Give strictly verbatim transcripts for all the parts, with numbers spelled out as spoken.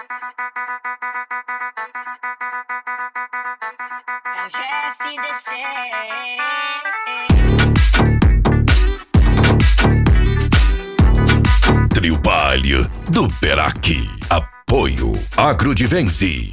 É o G F D C. Trio Palio do Perac. Apoio Agrodivense.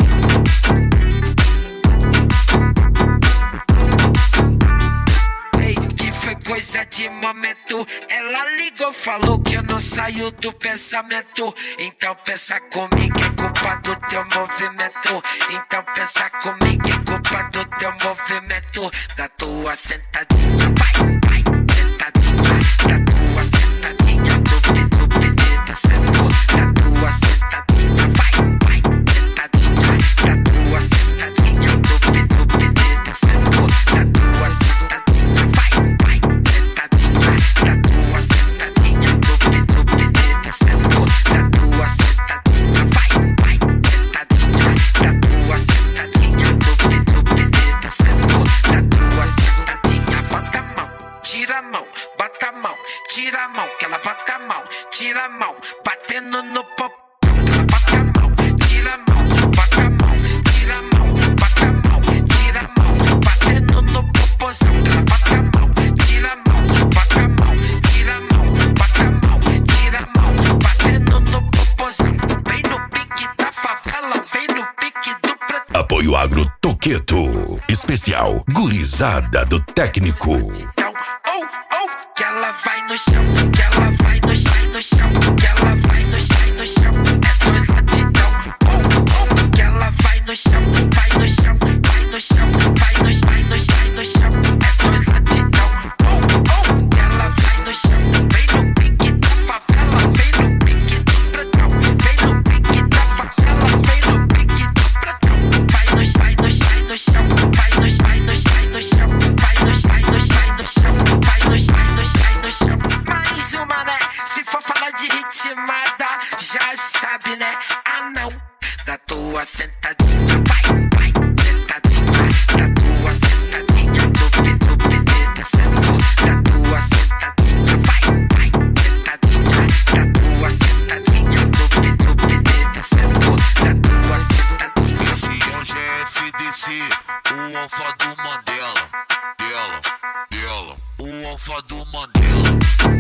Sei que foi coisa de momento. Ela ligou, falou que eu não saio do pensamento. Então pensa comigo, é culpa do teu movimento. Então pensa comigo, é culpa do teu movimento. Da tua sentadinha, vai, vai, sentadinha. Da tua sentadinha, tupi, tupi, tá certo. Da tua sentadinha, vai, vai, sentadinha. Da tua sentadinha, tupi, tupi, tá certo. Da tua sentadinha, vai, vai, sentadinha. Da tua sentadinha, tupi, tupi, tá certo. Da tua sentadinha, vai, vai, sentadinha. Da tua sentadinha, tupi, tupi, tá certo. Da tua sentadinha, bota a mão, tira a mão, bota a mão, tira a mão, que ela bota a mão, tira a mão, batendo no popô. Ela bota a mão, tira a mão, bota a mão, tira a mão, bota a mão, tira a mão, batendo no popôzão. Ela bota a mão, tira a mão, bota a mão, tira a mão, bota a mão, tira a mão, batendo no popôzão. Vem no pique da favela, vem no pique do preto. Apoio Agro Toqueto. Especial Gurizada do Técnico. Então, oh, oh, que ela vai no chão, que ela vai no chão, no chão, que ela vai no chão, no chão, é dois latidão. Oh, oh, que ela vai no chão, vai no chão, vai no chão, vai no chão, vai no chão, no chão, é dois latidão. Oh, oh, que ela vai no chão, vem no pique da favela, vem no pique do pretão, vem no pique da favela, vem no pique do pretão. Vai no chão, vai no chão, no chão, vai no chão, vai no chão, no chão, vai no chão, vai no chão, no chão, vai no chão, vai no chão, no chão. Mais uma, né? Se for falar de ritmada, já sabe, né? Ah, não. Da tua sentadinha, vai, vai, sentadinha. Da tua sentadinha, tupi, tupi, tá certo. Da tua sentadinha, vai, vai, sentadinha. Da tua sentadinha, tupi, tupi, tá certo. Da tua sentadinha. Esse é o G F D C, o alfa do Mandela. Dela, dela, o alfa do Mandela.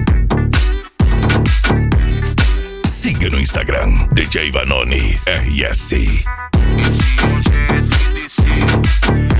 Siga no Instagram D J Vanoni R S. Esse é o G F D C, o